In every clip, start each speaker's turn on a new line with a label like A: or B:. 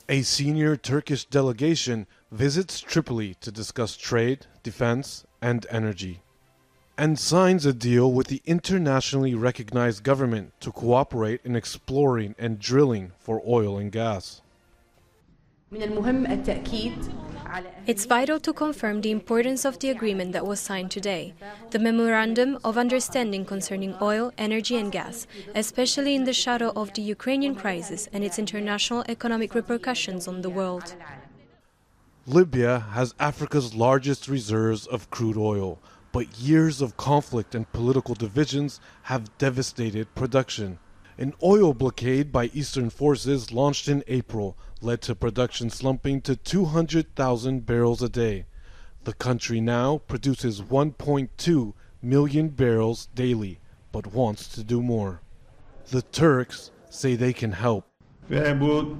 A: A senior Turkish delegation visits Tripoli to discuss trade, defense, and energy, and signs a deal with the internationally recognized government to cooperate in exploring and drilling for oil and gas.
B: It's vital to confirm the importance of the agreement that was signed today, the Memorandum of Understanding concerning oil, energy and gas, especially in the shadow of the Ukrainian crisis and its international economic repercussions on the world.
A: Libya has Africa's largest reserves of crude oil, but years of conflict and political divisions have devastated production. An oil blockade by Eastern forces launched in April led to production slumping to 200,000 barrels a day. The country now produces 1.2 million barrels daily, but wants to do more. The Turks say they can help.
C: The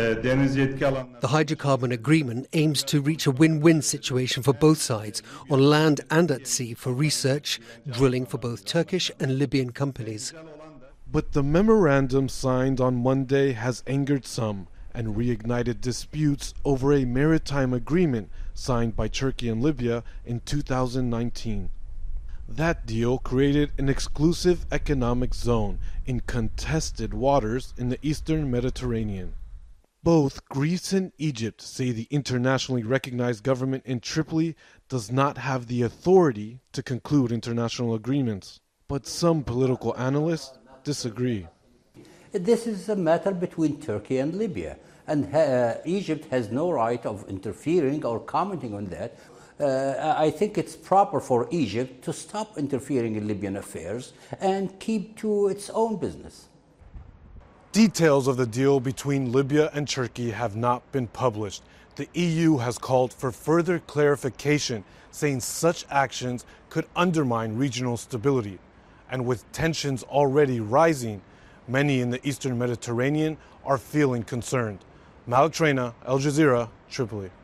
C: hydrocarbon agreement aims to reach a win-win situation for both sides, on land and at sea, for research, drilling for both Turkish and Libyan companies.
A: But the memorandum signed on Monday has angered some and reignited disputes over a maritime agreement signed by Turkey and Libya in 2019. That deal created an exclusive economic zone in contested waters in the eastern Mediterranean. Both Greece and Egypt say the internationally recognized government in Tripoli does not have the authority to conclude international agreements. But some political analysts disagree.
D: This is a matter between Turkey and Libya, and Egypt has no right of interfering or commenting on that. I think it's proper for Egypt to stop interfering in Libyan affairs and keep to its own business.
A: Details of the deal between Libya and Turkey have not been published. The EU has called for further clarification, saying such actions could undermine regional stability. And with tensions already rising, many in the eastern Mediterranean are feeling concerned. Malik Traina, Al Jazeera, Tripoli.